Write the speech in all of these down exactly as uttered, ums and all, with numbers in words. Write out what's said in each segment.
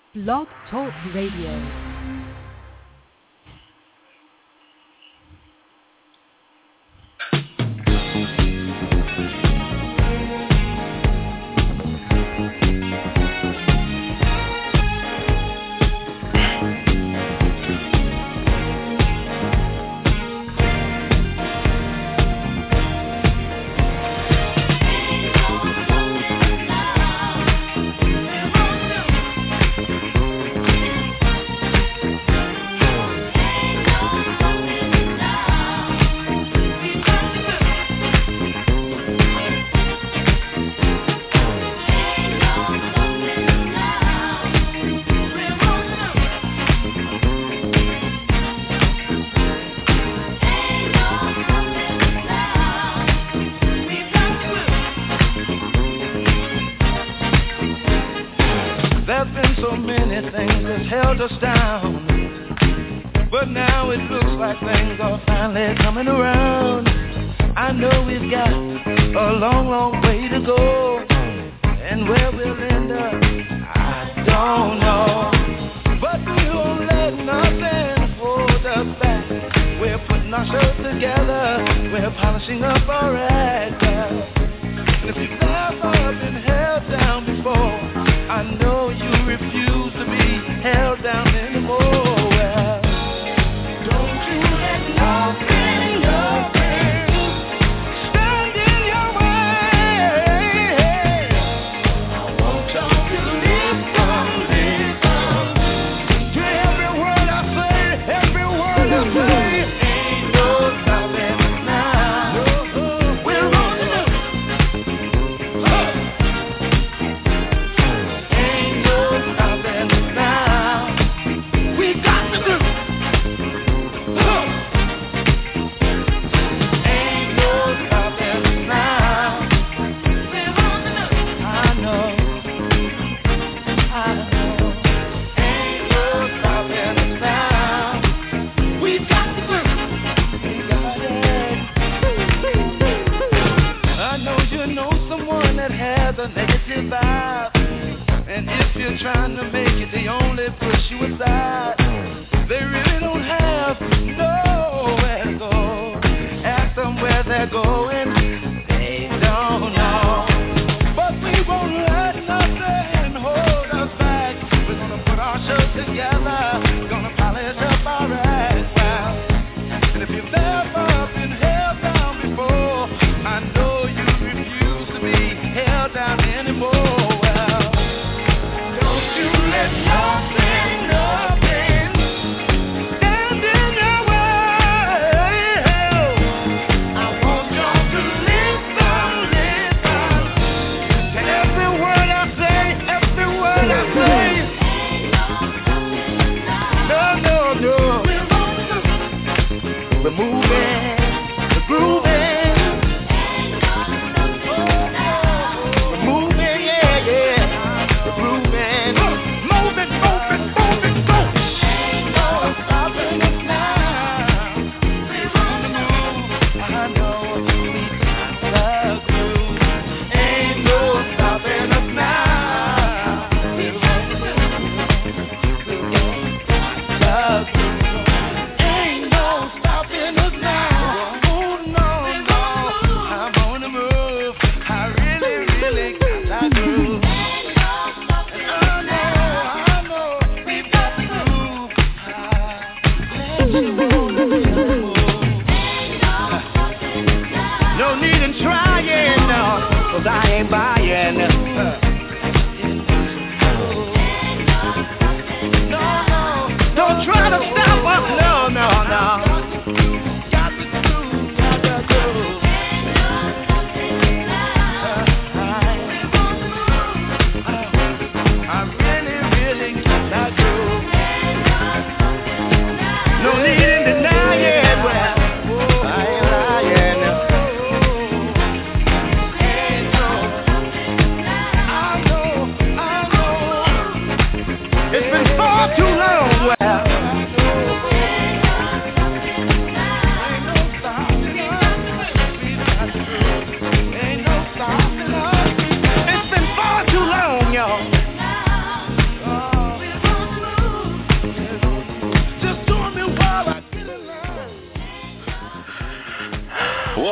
Blog Talk Radio. Us down, but now it looks like things are finally coming around. I know we've got a long, long way to go, and where we'll end up, I don't know. But we won't let nothing hold us back. We're putting ourselves together, we're polishing up our act. And if you've never been held down before, I know you refuse to be held down anymore. Well, don't you let nothing, nothing stand in your way. I want you to listen, listen to every word I say, every word I say. Ain't no stopping us now. We're on the move. Ain't no stopping us now. We got to do. Ain't no stopping us now. We're on the move. I know. I know. Ain't no stopping us now. We got to do. We got it. I know you know someone that has a negative vibe, and if you're trying to make it, they only push you aside. They really don't have nowhere to go. Ask them where they're going, they don't know. But we won't let nothing hold us back. We're gonna put our show together, gonna polish up our act. Wow. And if you've never been held down before, I know you refuse to be held down anymore. Well, don't you let nothing, nothing stand in your way.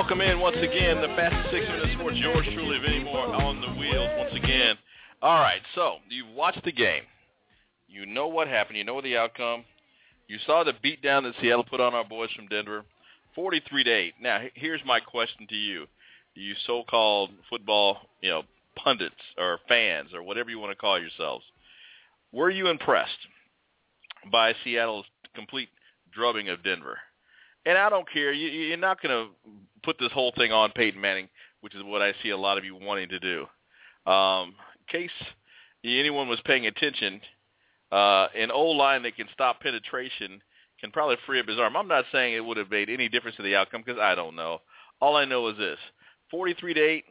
Welcome in once again, the fastest six minutes sports. Yours truly, Vinny Moore, on the wheels once again. All right, so you've watched the game. You know what happened. You know the outcome. You saw the beatdown that Seattle put on our boys from Denver, forty-three to eight. Now, here's my question to you, you so-called football, you know, pundits or fans or whatever you want to call yourselves. Were you impressed by Seattle's complete drubbing of Denver? And I don't care. You, you're not going to put this whole thing on Peyton Manning, which is what I see a lot of you wanting to do. Um, in case anyone was paying attention, uh, an O-line that can stop penetration can probably free up his arm. I'm not saying it would have made any difference to the outcome because I don't know. All I know is this, forty-three to eight,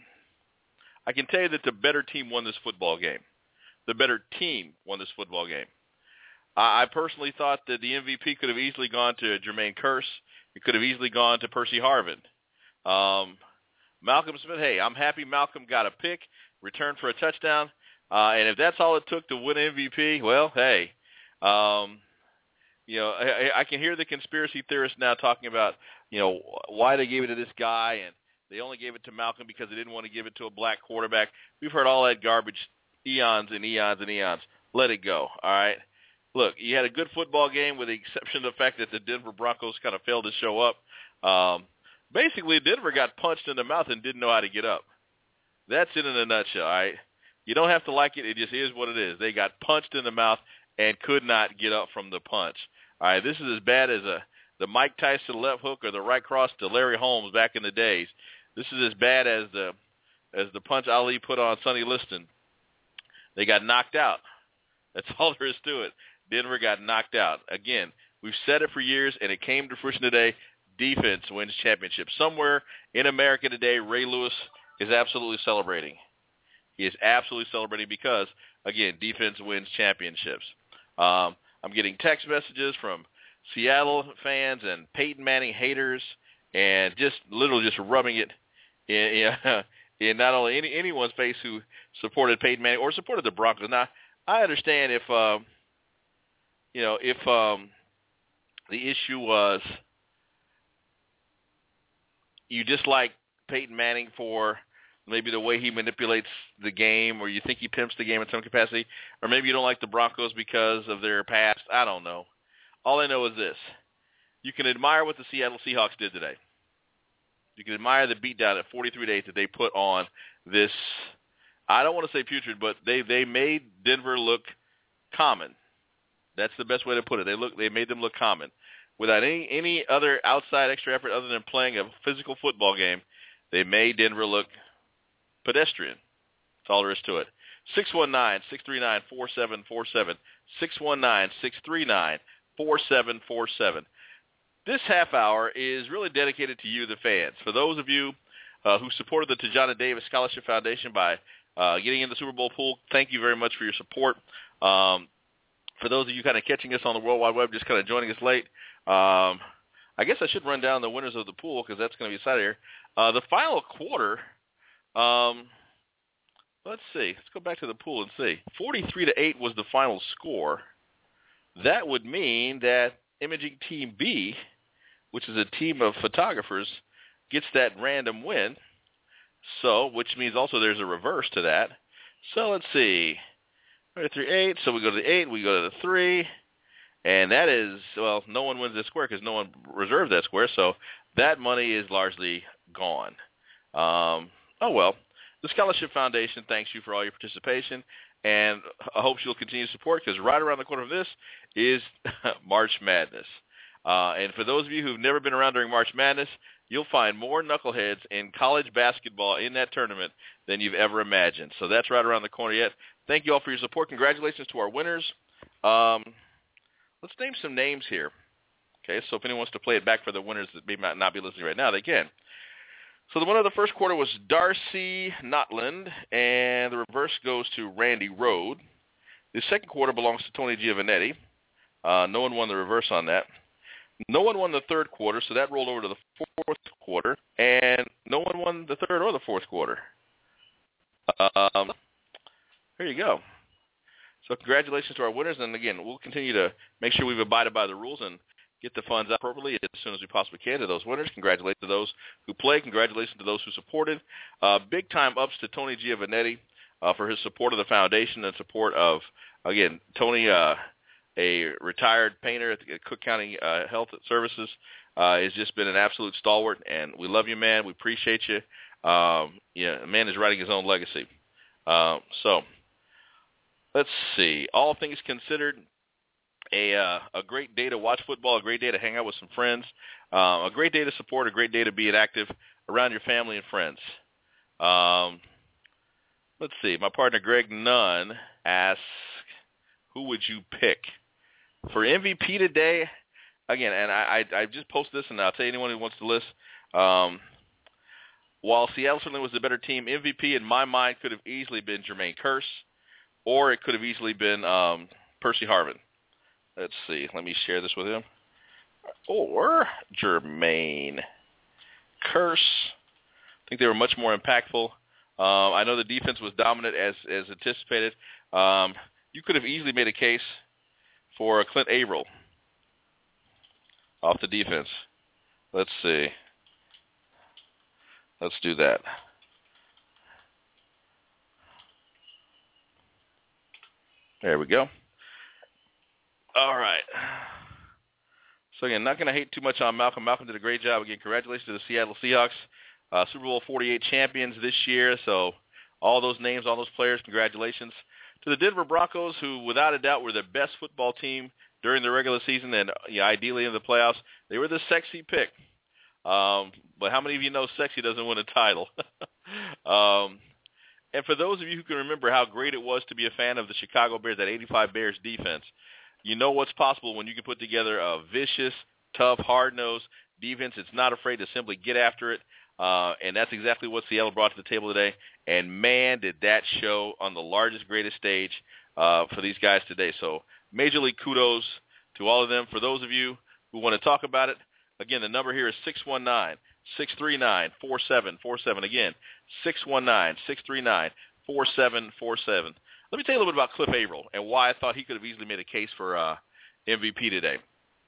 I can tell you that the better team won this football game. The better team won this football game. I, I personally thought that the M V P could have easily gone to Jermaine Kearse. It could have easily gone to Percy Harvin. Um, Malcolm Smith, hey, I'm happy Malcolm got a pick, returned for a touchdown. Uh, and if that's all it took to win M V P, well, hey, um, you know, I, I can hear the conspiracy theorists now talking about, you know, why they gave it to this guy and they only gave it to Malcolm because they didn't want to give it to a black quarterback. We've heard all that garbage eons and eons and eons. Let it go, all right? Look, you had a good football game with the exception of the fact that the Denver Broncos kind of failed to show up. Um, basically, Denver got punched in the mouth and didn't know how to get up. That's it in a nutshell, all right? You don't have to like it. It just is what it is. They got punched in the mouth and could not get up from the punch. All right, this is as bad as a the Mike Tyson left hook or the right cross to Larry Holmes back in the days. This is as bad as the as the punch Ali put on Sonny Liston. They got knocked out. That's all there is to it. Denver got knocked out. Again, we've said it for years, and it came to fruition today. Defense wins championships. Somewhere in America today, Ray Lewis is absolutely celebrating. He is absolutely celebrating because, again, defense wins championships. Um, I'm getting text messages from Seattle fans and Peyton Manning haters and just literally just rubbing it in, in, in not only any, anyone's face who supported Peyton Manning or supported the Broncos. Now, I understand if uh, – You know, if um, the issue was you dislike Peyton Manning for maybe the way he manipulates the game, or you think he pimps the game in some capacity, or maybe you don't like the Broncos because of their past, I don't know. All I know is this. You can admire what the Seattle Seahawks did today. You can admire the beatdown at forty-three to eight that they put on this, I don't want to say putrid, but they, they made Denver look common. That's the best way to put it. They look. They made them look common. Without any any other outside extra effort other than playing a physical football game, they made Denver look pedestrian. That's all there is to it. six one nine, six three nine, four seven four seven. six one nine, six three nine, four seven four seven. This half hour is really dedicated to you, the fans. For those of you uh, who supported the Tajana Davis Scholarship Foundation by uh, getting in the Super Bowl pool, thank you very much for your support. Um, For those of you kind of catching us on the World Wide Web, just kind of joining us late, um, I guess I should run down the winners of the pool because that's going to be exciting here. Uh, the final quarter, um, let's see. Let's go back to the pool and see. forty-three to eight was the final score. That would mean that Imaging Team B, which is a team of photographers, gets that random win. So, which means also there's a reverse to that. So let's see. Three, eight, so we go to the eight, we go to the three, and that is, well, no one wins this square because no one reserved that square, so that money is largely gone. Um, oh, well, the Scholarship Foundation thanks you for all your participation, and I hope you'll continue to support because right around the corner of this is March Madness. Uh, and for those of you who've never been around during March Madness, you'll find more knuckleheads in college basketball in that tournament than you've ever imagined. So that's right around the corner yet. Thank you all for your support. Congratulations to our winners. Um, let's name some names here. Okay, so if anyone wants to play it back for the winners that may not be listening right now, they can. So the winner of the first quarter was Darcy Notland, and the reverse goes to Randy Rode. The second quarter belongs to Tony Giovanetti. Uh, no one won the reverse on that. No one won the third quarter, so that rolled over to the fourth quarter, and no one won the third or the fourth quarter. Um, there you go. So congratulations to our winners, and again, we'll continue to make sure we've abided by the rules and get the funds out appropriately as soon as we possibly can to those winners. Congratulations to those who played. Congratulations to those who supported. Uh, big-time ups to Tony Giovannetti uh, for his support of the foundation and support of, again, Tony, uh, a retired painter at the Cook County uh, Health Services, uh, has just been an absolute stalwart, and we love you, man. We appreciate you. Um, yeah, the man is writing his own legacy. Uh, so, let's see. All things considered, a uh, a great day to watch football, a great day to hang out with some friends, uh, a great day to support, a great day to be active around your family and friends. Um, let's see. My partner Greg Nunn asks, who would you pick for M V P today? Again, and I, I, I just posted this, and I'll tell anyone who wants to list. Um, while Seattle certainly was the better team, M V P in my mind could have easily been Jermaine Kearse, or it could have easily been um, Percy Harvin. Let's see. Let me share this with him. Or Jermaine Kearse. I think they were much more impactful. Um, I know the defense was dominant as as anticipated. Um, you could have easily made a case for Clint Averill off the defense. Let's see. Let's do that. There we go. All right. So, again, not going to hate too much on Malcolm. Malcolm did a great job. Again, congratulations to the Seattle Seahawks, uh, Super Bowl forty-eight champions this year. So all those names, all those players, congratulations. To the Denver Broncos, who without a doubt were the best football team during the regular season and yeah, ideally in the playoffs, they were the sexy pick. Um, but how many of you know sexy doesn't win a title? um, and for those of you who can remember how great it was to be a fan of the Chicago Bears, that eighty-five Bears defense, you know what's possible when you can put together a vicious, tough, hard-nosed defense. It's not afraid to simply get after it, uh, and that's exactly what Seattle brought to the table today. And, man, did that show on the largest, greatest stage uh, for these guys today. So major league kudos to all of them. For those of you who want to talk about it, again, the number here is six one nine, six three nine, four seven four seven. Again, six one nine, six three nine, four seven four seven. Let me tell you a little bit about Cliff Averill and why I thought he could have easily made a case for uh, M V P today.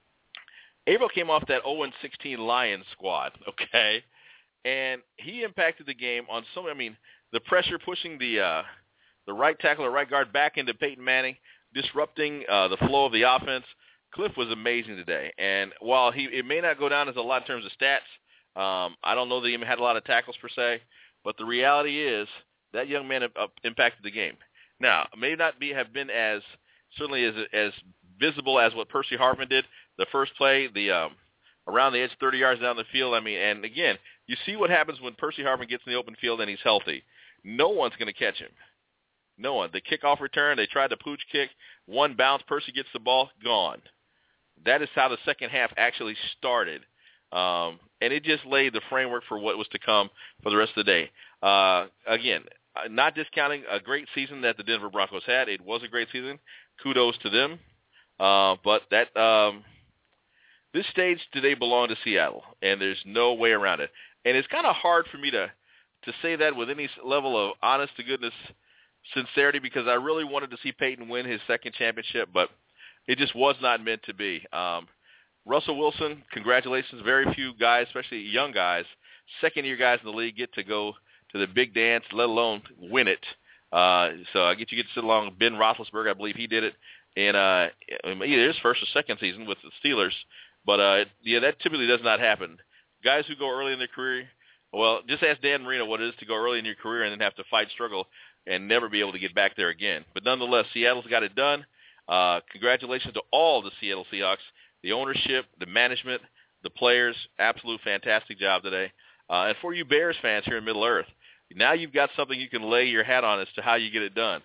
Averill came off that oh and sixteen Lions squad, okay? And he impacted the game on so many, I mean, the pressure pushing the uh, the right tackle or right guard back into Peyton Manning, disrupting uh, the flow of the offense. Cliff was amazing today. And while he it may not go down as a lot in terms of stats, um, I don't know that he had a lot of tackles per se, but the reality is that young man uh, impacted the game. Now, may not be have been as certainly as as visible as what Percy Harvin did. The first play, the um, around the edge, thirty yards down the field. I mean, and again, you see what happens when Percy Harvin gets in the open field and he's healthy. No one's going to catch him. No one. The kickoff return, they tried the pooch kick, one bounce, Percy gets the ball, gone. That is how the second half actually started, um, and it just laid the framework for what was to come for the rest of the day. Uh, again. Not discounting a great season that the Denver Broncos had. It was a great season. Kudos to them. Uh, but that um, this stage today belonged to Seattle, and there's no way around it. And it's kind of hard for me to, to say that with any level of honest-to-goodness sincerity because I really wanted to see Peyton win his second championship, but it just was not meant to be. Um, Russell Wilson, congratulations. Very few guys, especially young guys, second-year guys in the league, get to go to the big dance, let alone win it. Uh, so I get you get to sit along Ben Roethlisberger. I believe he did it in uh, either his first or second season with the Steelers. But, uh, yeah, that typically does not happen. Guys who go early in their career, well, just ask Dan Marino what it is to go early in your career and then have to fight, struggle, and never be able to get back there again. But nonetheless, Seattle's got it done. Uh, congratulations to all the Seattle Seahawks, the ownership, the management, the players. Absolute fantastic job today. Uh, and for you Bears fans here in Middle Earth, now you've got something you can lay your hat on as to how you get it done.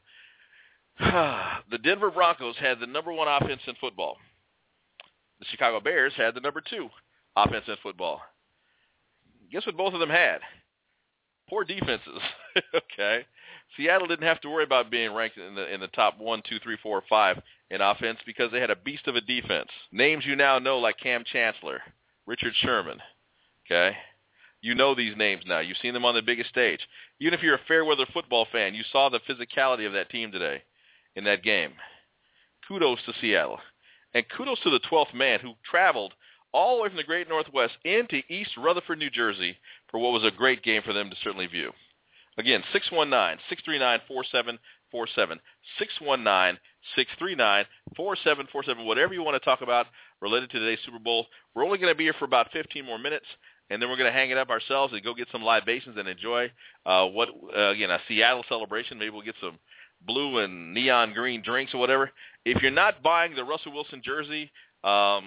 The Denver Broncos had the number one offense in football. The Chicago Bears had the number two offense in football. Guess what both of them had? Poor defenses. Okay. Seattle didn't have to worry about being ranked in the in the top one, two, three, four, five in offense because they had a beast of a defense. Names you now know like Cam Chancellor, Richard Sherman. Okay. You know these names now. You've seen them on the biggest stage. Even if you're a fair-weather football fan, you saw the physicality of that team today in that game. Kudos to Seattle. And kudos to the twelfth man who traveled all the way from the great Northwest into East Rutherford, New Jersey, for what was a great game for them to certainly view. Again, six one nine, six three nine, four seven four seven, six one nine, six three nine, four seven four seven, whatever you want to talk about related to today's Super Bowl. We're only going to be here for about fifteen more minutes, and then we're going to hang it up ourselves and go get some libations and enjoy uh, what, uh, again, a Seattle celebration. Maybe we'll get some blue and neon green drinks or whatever. If you're not buying the Russell Wilson jersey, um,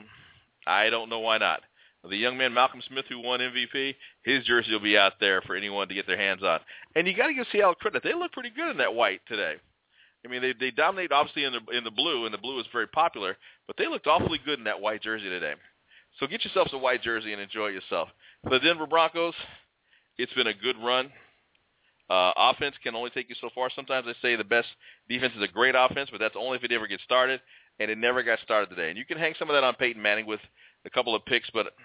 I don't know why not. The young man Malcolm Smith, who won M V P, his jersey will be out there for anyone to get their hands on. And you got to give Seattle credit; they look pretty good in that white today. I mean, they they dominate obviously in the in the blue, and the blue is very popular, but they looked awfully good in that white jersey today. So get yourself a white jersey and enjoy yourself. For the Denver Broncos, it's been a good run. Uh, offense can only take you so far. Sometimes they say the best defense is a great offense, but that's only if it ever gets started, and it never got started today. And you can hang some of that on Peyton Manning with a couple of picks, but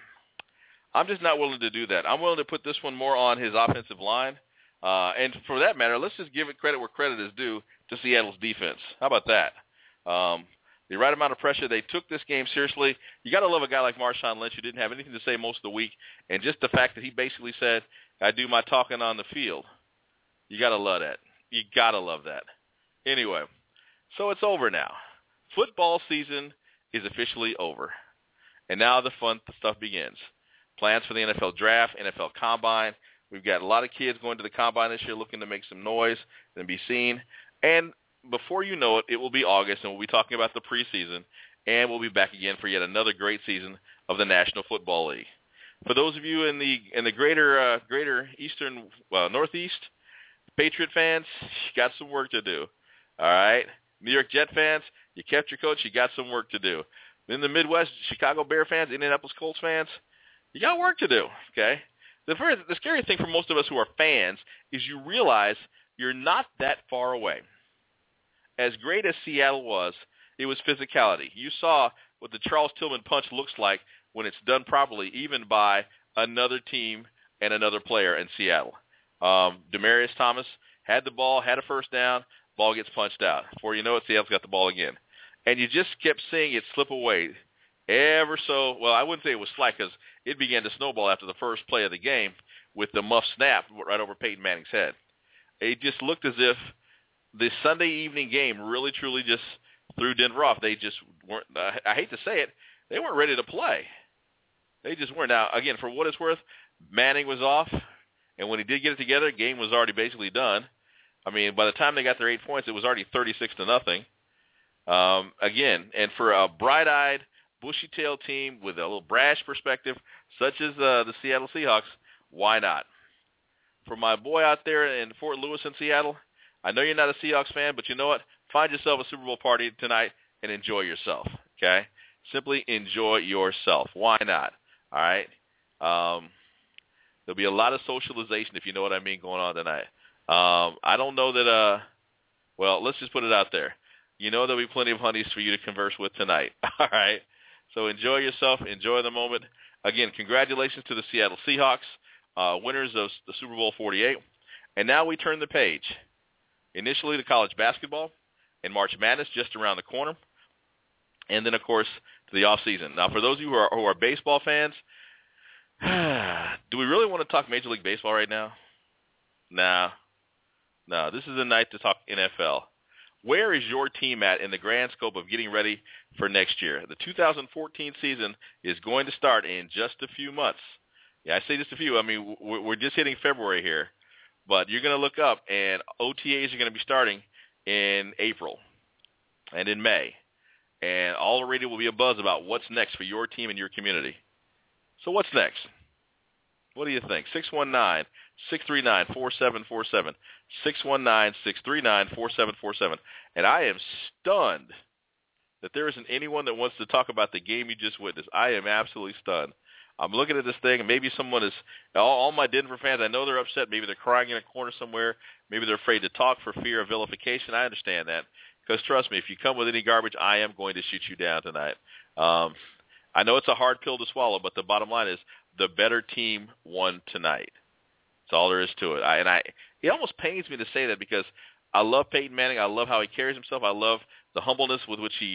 I'm just not willing to do that. I'm willing to put this one more on his offensive line. Uh, and for that matter, let's just give it credit where credit is due to Seattle's defense. How about that? Um, the right amount of pressure. They took this game seriously. You got to love a guy like Marshawn Lynch who didn't have anything to say most of the week, and just the fact that he basically said, I do my talking on the field. You got to love that. You got to love that. Anyway, so it's over now. Football season is officially over, and now the fun stuff begins. Plans for the N F L Draft, N F L Combine. We've got a lot of kids going to the Combine this year looking to make some noise and be seen. And before you know it, it will be August, and we'll be talking about the preseason, and we'll be back again for yet another great season of the National Football League. For those of you in the in the greater uh, greater eastern, well, northeast, Patriot fans, you got some work to do. All right? New York Jet fans, you kept your coach, you got some work to do. In the Midwest, Chicago Bear fans, Indianapolis Colts fans, you got work to do, okay? The, very, the scary thing for most of us who are fans is you realize you're not that far away. As great as Seattle was, it was physicality. You saw what the Charles Tillman punch looks like when it's done properly, even by another team and another player in Seattle. Um, Demaryius Thomas had the ball, had a first down, ball gets punched out. Before you know it, Seattle's got the ball again. And you just kept seeing it slip away ever so, well, I wouldn't say it was slight because it began to snowball after the first play of the game with the muff snap right over Peyton Manning's head. It just looked as if the Sunday evening game really, truly just threw Denver off. They just weren't, I hate to say it, they weren't ready to play. They just weren't. Now, again, for what it's worth, Manning was off, and when he did get it together, the game was already basically done. I mean, by the time they got their eight points, it was already thirty-six to nothing. Um, again, and for a bright-eyed, bushy-tailed team with a little brash perspective, such as uh, the Seattle Seahawks, why not? For my boy out there in Fort Lewis in Seattle, I know you're not a Seahawks fan, but you know what? Find yourself a Super Bowl party tonight and enjoy yourself, okay? Simply enjoy yourself. Why not? All right? Um, there'll be a lot of socialization, if you know what I mean, going on tonight. Um, I don't know that, uh, well, let's just put it out there. You know there'll be plenty of honeys for you to converse with tonight, all right? So enjoy yourself. Enjoy the moment. Again, congratulations to the Seattle Seahawks, uh, winners of the Super Bowl forty-eight. And now we turn the page. Initially to college basketball and March Madness just around the corner. And then, of course, to the offseason. Now, for those of you who are, who are baseball fans, do we really want to talk Major League Baseball right now? Nah. No, this is the night to talk N F L. Where is your team at in the grand scope of getting ready for next year? The two thousand fourteen season is going to start in just a few months. Yeah, I say just a few. I mean, we're just hitting February here. But you're going to look up, and O T As are going to be starting in April and in May. And all the radio will be abuzz about what's next for your team and your community. So what's next? What do you think? six one nine, six three nine, four seven four seven. six one nine, six three nine, four seven four seven. And I am stunned that there isn't anyone that wants to talk about the game you just witnessed. I am absolutely stunned. I'm looking at this thing, and maybe someone is, all, all my Denver fans, I know they're upset. Maybe they're crying in a corner somewhere. Maybe they're afraid to talk for fear of vilification. I understand that. Because trust me, if you come with any garbage, I am going to shoot you down tonight. Um, I know it's a hard pill to swallow, but the bottom line is the better team won tonight. That's all there is to it. I, and I, it almost pains me to say that because I love Peyton Manning. I love how he carries himself. I love the humbleness with which he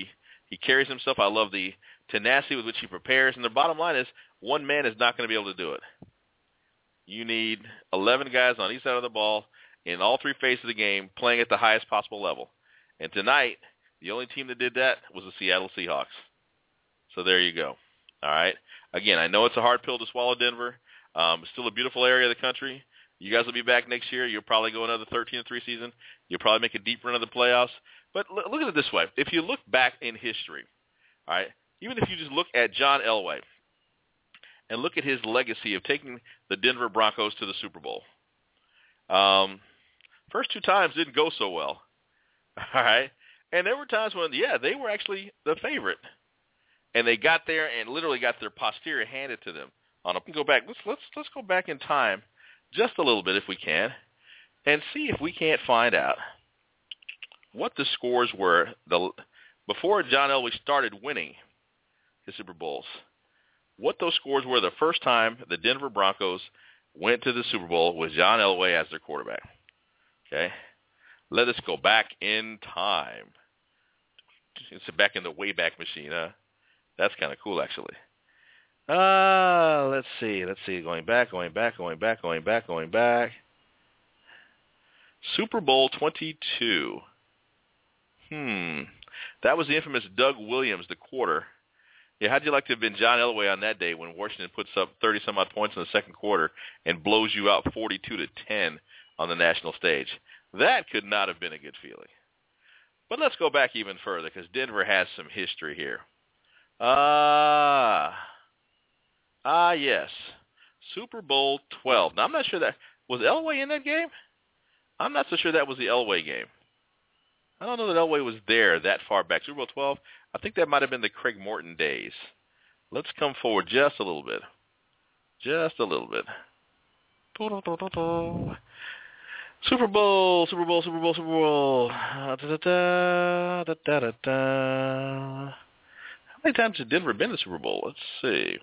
He carries himself. I love the tenacity with which he prepares. And the bottom line is one man is not going to be able to do it. You need eleven guys on each side of the ball in all three phases of the game playing at the highest possible level. And tonight, the only team that did that was the Seattle Seahawks. So there you go. All right. Again, I know it's a hard pill to swallow, Denver. Um, it's still a beautiful area of the country. You guys will be back next year. You'll probably go another thirteen and three season. You'll probably make a deep run of the playoffs. But look, look at it this way. If you look back in history, all right, even if you just look at John Elway and look at his legacy of taking the Denver Broncos to the Super Bowl, um, first two times didn't go so well. All right. And there were times when, yeah, they were actually the favorite. And they got there and literally got their posterior handed to them. On a, go back. Let's let's let's go back in time just a little bit if we can, and see if we can't find out what the scores were the before John Elway started winning his Super Bowls. What those scores were the first time the Denver Broncos went to the Super Bowl with John Elway as their quarterback. Okay, let us go back in time. It's back in the Wayback Machine, huh? That's kind of cool, actually. Uh, let's see. Let's see. Going back, going back, going back, going back, going back. Super Bowl twenty-two. Hmm. That was the infamous Doug Williams, the quarter. Yeah, how'd you like to have been John Elway on that day when Washington puts up thirty-some-odd points in the second quarter and blows you out forty-two to ten on the national stage? That could not have been a good feeling. But let's go back even further because Denver has some history here. Ah, ah, yes, Super Bowl twelve. Now, I'm not sure that, was Elway in that game? I'm not so sure that was the Elway game. I don't know that Elway was there that far back. Super Bowl twelve, I think that might have been the Craig Morton days. Let's come forward just a little bit. Just a little bit. Super Bowl, Super Bowl, Super Bowl, Super Bowl. Da, da, da, da, da, da, da. How many times has Denver been to the Super Bowl? Let's see.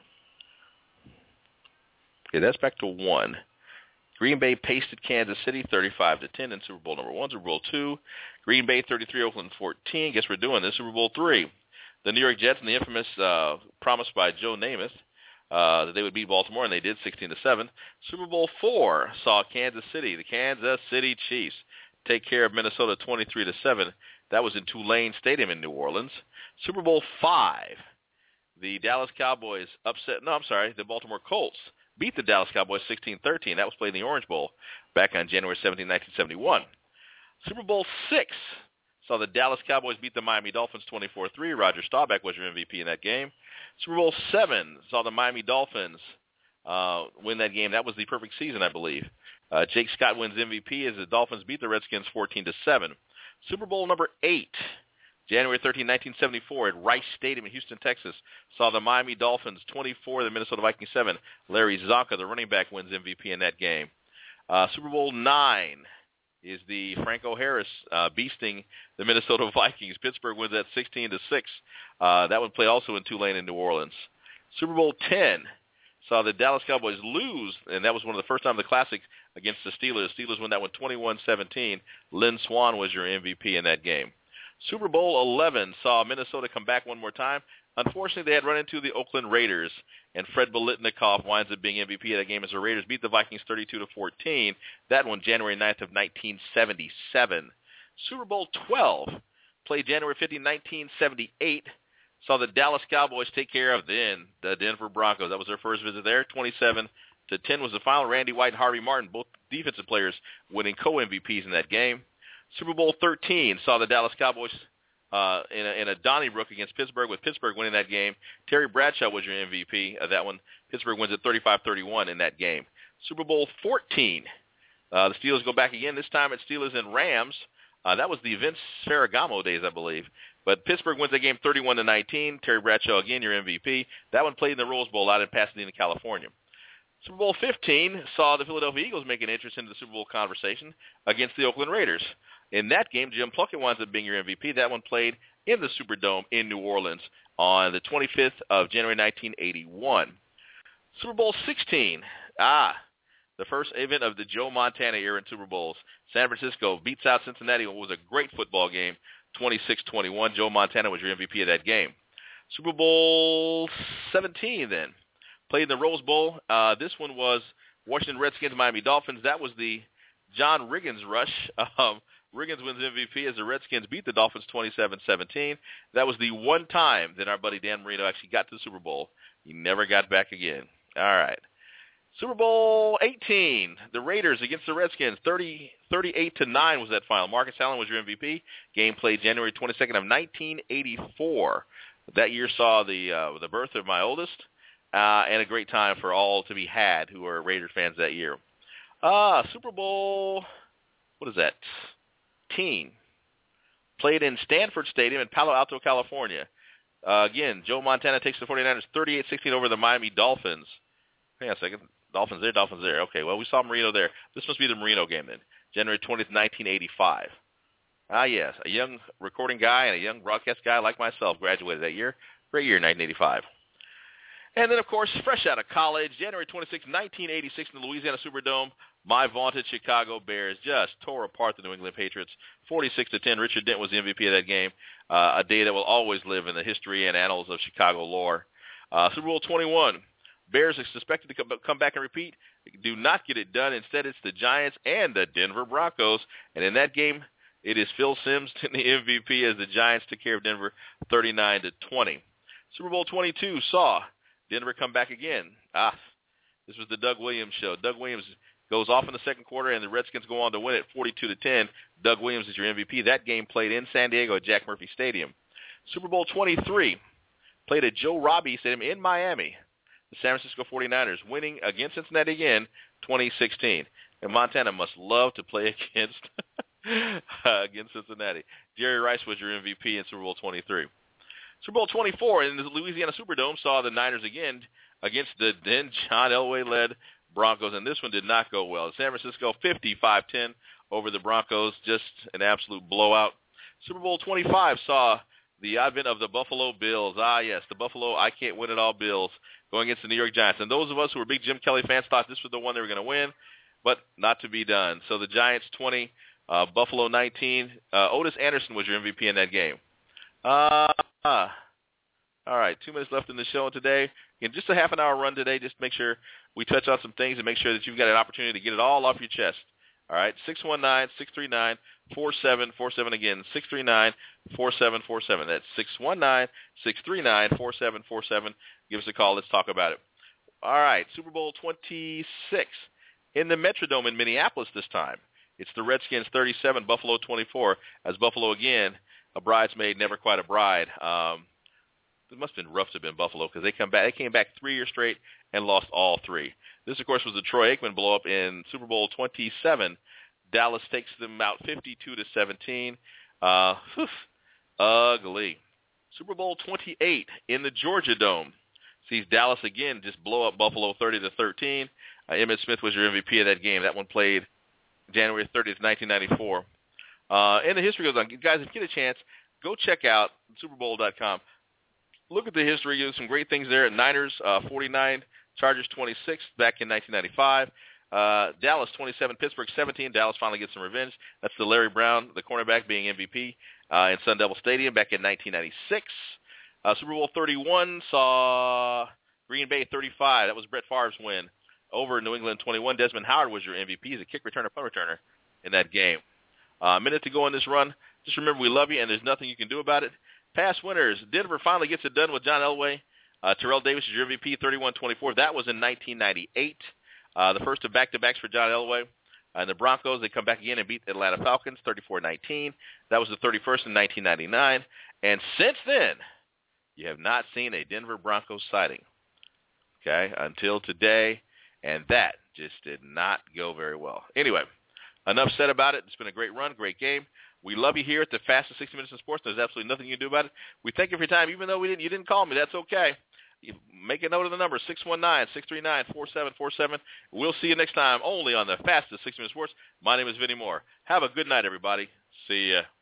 Okay, that's back to one. Green Bay pasted Kansas City thirty-five to ten in Super Bowl number one. Super Bowl two, Green Bay thirty-three, Oakland fourteen. Guess we're doing this. Super Bowl three. The New York Jets and the infamous uh, promise by Joe Namath uh, that they would beat Baltimore, and they did sixteen to seven. Super Bowl four saw Kansas City, the Kansas City Chiefs, take care of Minnesota twenty-three to seven. That was in Tulane Stadium in New Orleans. Super Bowl five, the Dallas Cowboys upset, no, I'm sorry, the Baltimore Colts beat the Dallas Cowboys sixteen thirteen. That was played in the Orange Bowl back on January seventeenth, nineteen seventy-one. Super Bowl six saw the Dallas Cowboys beat the Miami Dolphins twenty-four three. Roger Staubach was your M V P in that game. Super Bowl seven saw the Miami Dolphins uh, win that game. That was the perfect season, I believe. Uh, Jake Scott wins M V P as the Dolphins beat the Redskins fourteen to seven. Super Bowl number eight, January thirteenth, nineteen seventy-four, at Rice Stadium in Houston, Texas, saw the Miami Dolphins twenty-four, the Minnesota Vikings seven. Larry Zonka, the running back, wins M V P in that game. Uh, Super Bowl nine is the Franco Harris uh, beasting the Minnesota Vikings. Pittsburgh wins that sixteen to six. Uh, that one played also in Tulane and New Orleans. Super Bowl ten saw the Dallas Cowboys lose, and that was one of the first times the Classic against the Steelers. Steelers won that one twenty-one seventeen. Lynn Swann was your M V P in that game. Super Bowl eleven saw Minnesota come back one more time. Unfortunately, they had run into the Oakland Raiders, and Fred Biletnikoff winds up being M V P of that game as the Raiders beat the Vikings thirty-two to fourteen. That one, January ninth of nineteen seventy-seven. Super Bowl twelve, played January fifteenth, nineteen seventy-eight, saw the Dallas Cowboys take care of then the Denver Broncos. That was their first visit there. twenty-seven to ten was the final. Randy White and Harvey Martin, both defensive players, winning co-M V Ps in that game. Super Bowl thirteen saw the Dallas Cowboys uh, in, a, in a Donnybrook against Pittsburgh, with Pittsburgh winning that game. Terry Bradshaw was your M V P of that one. Pittsburgh wins at thirty-five thirty-one in that game. Super Bowl fourteen, uh, the Steelers go back again, this time it's Steelers and Rams. Uh, that was the Vince Ferragamo days, I believe. But Pittsburgh wins that game thirty-one to nineteen. Terry Bradshaw, again, your M V P. That one played in the Rose Bowl out in Pasadena, California. Super Bowl fifteen saw the Philadelphia Eagles make an entrance into the Super Bowl conversation against the Oakland Raiders. In that game, Jim Plunkett winds up being your M V P. That one played in the Superdome in New Orleans on the twenty-fifth of January, nineteen eighty-one. Super Bowl sixteen. Ah, the first event of the Joe Montana era in Super Bowls. San Francisco beats out Cincinnati. It was a great football game, twenty-six twenty-one. Joe Montana was your M V P of that game. Super Bowl seventeen then. Played in the Rose Bowl. Uh, this one was Washington Redskins, Miami Dolphins. That was the John Riggins rush. Um, Riggins wins M V P as the Redskins beat the Dolphins twenty-seven seventeen. That was the one time that our buddy Dan Marino actually got to the Super Bowl. He never got back again. All right. Super Bowl eighteen, the Raiders against the Redskins, thirty, thirty-eight to nine was that final. Marcus Allen was your M V P. Game played January twenty-second of nineteen eighty-four. That year saw the uh, the birth of my oldest, uh, and a great time for all to be had who were Raiders fans that year. Uh, Super Bowl, what is that? Teen. Played in Stanford Stadium in Palo Alto, California. Uh, again, Joe Montana takes the 49ers thirty-eight sixteen over the Miami Dolphins. Hang on a second. Dolphins there, Dolphins there. Okay, well, we saw Marino there. This must be the Marino game then. January twentieth, nineteen eighty-five. Ah, yes, a young recording guy and a young broadcast guy like myself graduated that year. Great year, nineteen eighty-five. And then, of course, fresh out of college, January twenty-sixth, nineteen eighty-six in the Louisiana Superdome, my vaunted Chicago Bears just tore apart the New England Patriots, forty-six to ten. Richard Dent was the M V P of that game, uh, a day that will always live in the history and annals of Chicago lore. Uh, Super Bowl twenty-one, Bears are suspected to come, come back and repeat. Do not get it done. Instead, it's the Giants and the Denver Broncos. And in that game, it is Phil Simms to the M V P as the Giants took care of Denver thirty-nine to twenty. Super Bowl twenty-two saw Denver come back again. Ah, this was the Doug Williams show. Doug Williams goes off in the second quarter, and the Redskins go on to win it forty-two to ten. Doug Williams is your M V P. That game played in San Diego at Jack Murphy Stadium. Super Bowl twenty-three played at Joe Robbie Stadium in Miami. The San Francisco forty-niners winning against Cincinnati again, twenty sixteen. And Montana must love to play against against Cincinnati. Jerry Rice was your M V P in Super Bowl twenty-three. Super Bowl twenty-four in the Louisiana Superdome saw the Niners again against the then John Elway-led Broncos, and this one did not go well. San Francisco fifty-five ten over the Broncos, just an absolute blowout. Super Bowl twenty-five saw the advent of the Buffalo Bills. Ah, yes, the Buffalo I can't win it all Bills going against the New York Giants. And those of us who were big Jim Kelly fans thought this was the one they were going to win, but not to be done. So the Giants twenty, uh, Buffalo nineteen. Uh, Otis Anderson was your M V P in that game. Uh, uh, all right, two minutes left in the show today. Again, just a half an hour run today. Just make sure we touch on some things and make sure that you've got an opportunity to get it all off your chest. All right, six one nine, six three nine, four seven four seven. Again, six three nine, four seven four seven. That's six one nine, six three nine, four seven four seven. Give us a call. Let's talk about it. All right, Super Bowl twenty-six in the Metrodome in Minneapolis this time. It's the Redskins thirty-seven, Buffalo twenty-four, as Buffalo again, a bridesmaid, never quite a bride. Um, it must have been rough to have been Buffalo because they come back. They came back three years straight and lost all three. This, of course, was the Troy Aikman blow-up in Super Bowl twenty-seven. Dallas takes them out fifty-two to seventeen. Uh, whew, ugly. Super Bowl twenty-eight in the Georgia Dome sees Dallas again just blow up Buffalo thirty to thirteen. Uh, Emmitt Smith was your M V P of that game. That one played January thirtieth, nineteen ninety-four. Uh, and the history goes on. Guys, if you get a chance, go check out Super Bowl dot com. Look at the history. There's some great things there. Niners uh, forty-nine, Chargers twenty-six back in nineteen ninety-five. Uh, Dallas twenty-seven, Pittsburgh seventeen. Dallas finally gets some revenge. That's the Larry Brown, the cornerback, being M V P uh, in Sun Devil Stadium back in nineteen ninety-six. Uh, Super Bowl thirty-one saw Green Bay thirty-five. That was Brett Favre's win over New England twenty-one. Desmond Howard was your M V P. He's a kick returner, punt returner in that game. Uh, a minute to go in this run. Just remember, we love you, and there's nothing you can do about it. Past winners, Denver finally gets it done with John Elway. Uh, Terrell Davis is your M V P, thirty-one twenty-four. That was in nineteen ninety-eight. Uh, the first of back-to-backs for John Elway. Uh, and the Broncos, they come back again and beat the Atlanta Falcons, thirty-four nineteen. That was the thirty-first in nineteen ninety-nine. And since then, you have not seen a Denver Broncos sighting, okay, until today. And that just did not go very well. Anyway, enough said about it. It's been a great run, great game. We love you here at the fastest sixty minutes in sports. There's absolutely nothing you can do about it. We thank you for your time. Even though we didn't, you didn't call me, that's okay. You make a note of the number, six one nine, six three nine, four seven four seven. We'll see you next time only on the fastest sixty minutes in sports. My name is Vinny Moore. Have a good night, everybody. See ya.